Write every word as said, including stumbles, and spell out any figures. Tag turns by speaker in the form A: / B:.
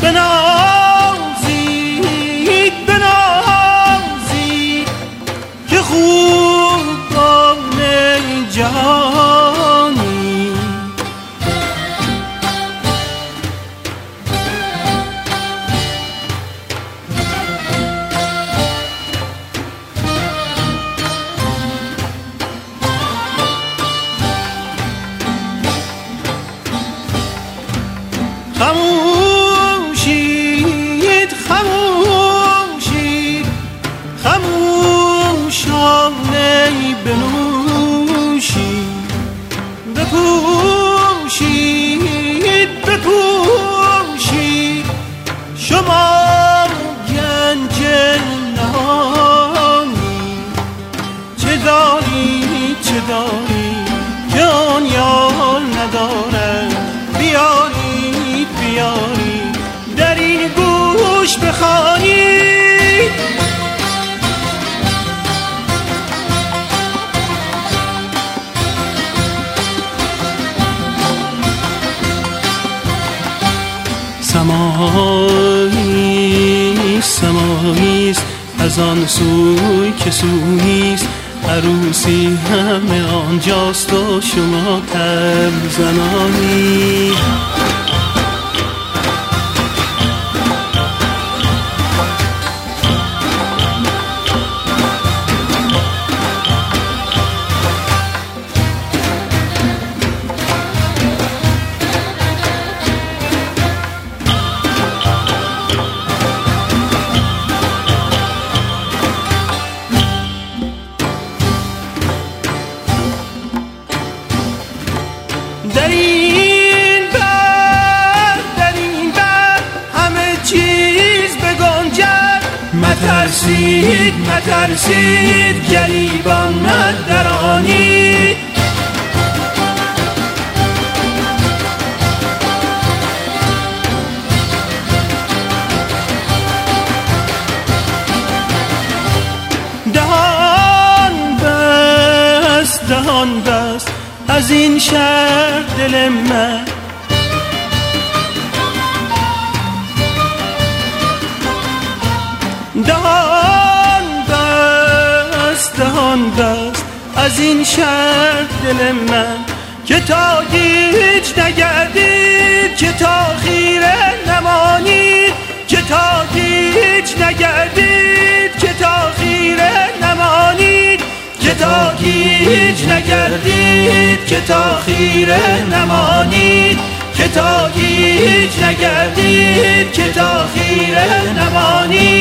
A: بنازید بنازید که خوبان جهانی خموشید خموشید خموشانه بنوشید بپوشید بپوشید شما گنج نهانی چه دارید چه دارید که آن یار ندارد بیارید بیارید در این گوش بخوانید سمایی سماییست از آن سوی که سویست عروسی همه آنجاست و شما تر زنانی در این بر در این بر همه چیز بگنجد مترسید مترسید گریبان مدرانید دهان بست دهان بست از این شهر دل من دهان بست دهان بست از این شهر دل من که تا گیج نگردید که تا خیره نمانید که تا گیج نگردید که تا خیره نمانید که تا گیج نگردید که تا خیره نمانید که تا گیج نگردید که تا خیره نمانید